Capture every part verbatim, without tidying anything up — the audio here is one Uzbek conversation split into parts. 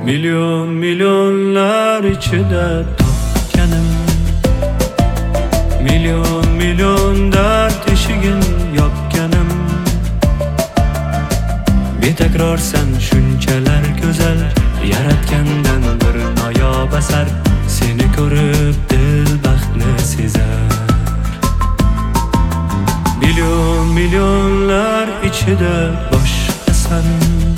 Milyon milyonlar ichida topganim, milyon milyon dard eshigin yopganim. Betakror sen shunchalar go'zal, yaratgandan bir noyob asar. Seni ko'rib dil baxtni sezar. Milyon milyonlar ichida boshqasan,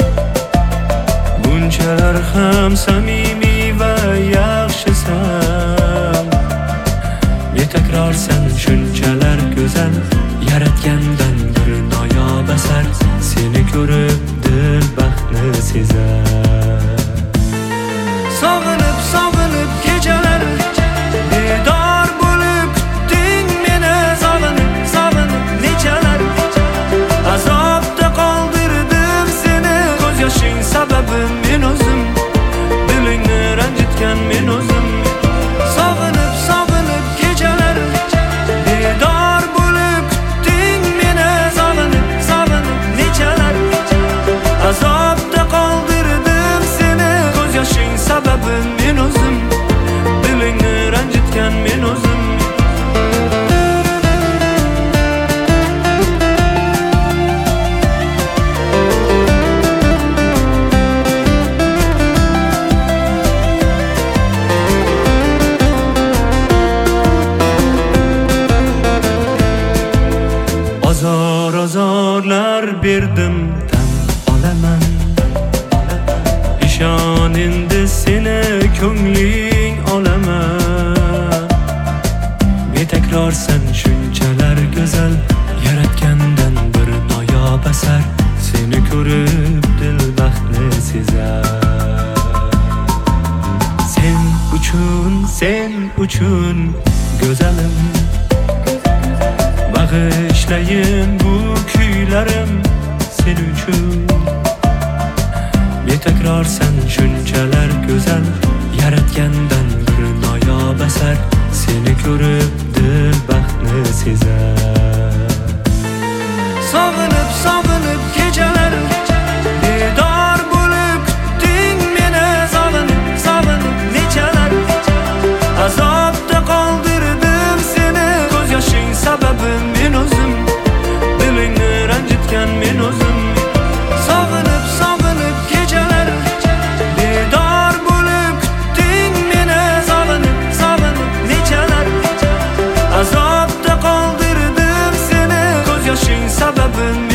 bunchalar ham samimiy va yaxshisan. Betakror sen shunchalar go'zal, yaratgandan bir noyob asar. Seni ko'rib dil baxtni sezar. Sog'inib sog'inib kechalar bedor bo'lib kutding meni. Sog'inib sog'inib nechalar azobda qoldirdim seni. Ko'z yoshing sababim men o'zim, dilingni ranjitgan men o'zim. Sog'inib sog'inib kechalar bedor bo'lib kutding meni. Sog'inib sog'inib nechalar azobda qoldirdim seni. Ko'z yoshing sababim men o'zim, dilingni ranjitgan men o'zim. Azor azorlar berdim tan olaman. İshon endi seni ko'ngling olaman. Betakror sen shunchalar go'zal, yaratgandan bir noyob asar. Seni ko'rib dil baxtni sezar. Sen uchun sen uchun go'zalim, bag'ishlayin bu kuylarim sen uchun. Betakror sen shunchalar go'zal, yaratgandan bir noyob asar. Seni ko'rib dil baxtni sezar. Sog'inib sog'inib kechalar bedor bo'lib kutding meni. Sog'inib sog'inib nechalar azobda qoldirdim seni. Ko'z yoshing sababim men o'zim, dilingni ranjitgan men o'zim. Sog'inib sog'inib kechalar bedor bo'lib kutding meni. Sog'inib sog'inib nechalar azobda qoldirdim seni. Ko'z yoshing sababim